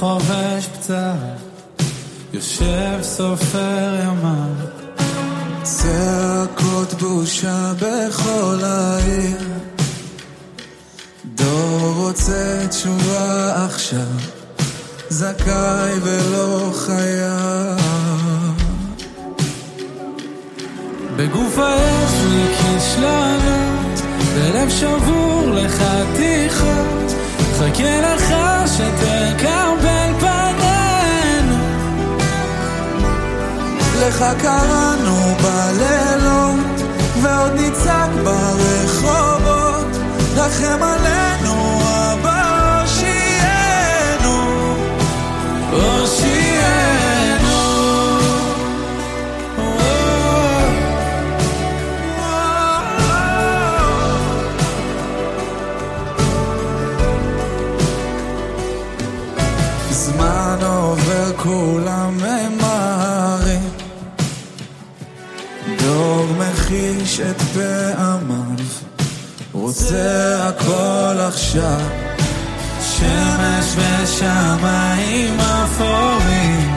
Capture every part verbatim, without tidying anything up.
חובש פצע, יושב סופר ימיו. צעקות בושה בכל העיר, דור רוצה תשובה עכשיו, זכאי ולא חייב. בגוף יש לי כישלונות, בלב שבור לחתיכות, חכה לך שתקבל פנינו. לך קראנו בלילות ועוד ניצק ברחובות, רחם עלינו אבא, הושיענו, הושיענו. זמן עובר כולם ממהרים, דור מחיש את פעמיו, רוצה הכל עכשיו, שמש ושמיים אפורים,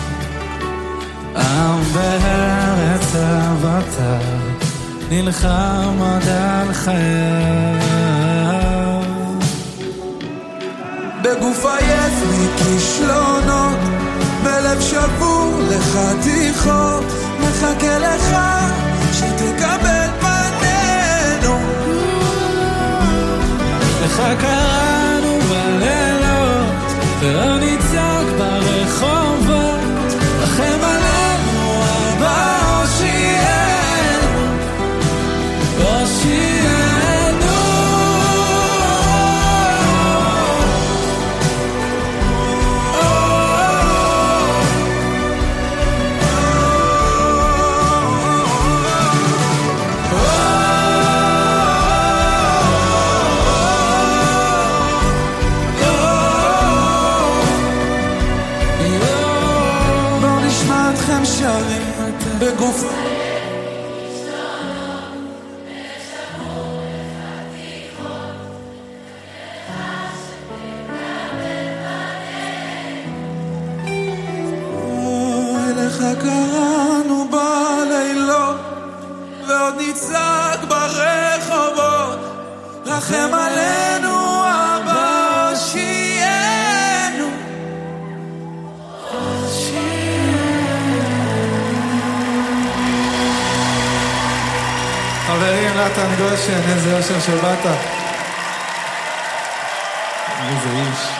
עם בארץ אבותיו, נלחם עוד על חייו. בגוף עייף מכישלונות, בלב שבור לחתיכות, מחכה לך שתקבל פנינו. לך קראנו בלילות ולא ניצק ברחובות, רחם עלינו אבא, הושיענו, הושיענו. בגוף לך קראנו בלילות ועוד ניצק ברחובות, רחם עלינו אבא, הושיענו. חברים, נתן גושן, איזה אושר שבאת. איזה איש.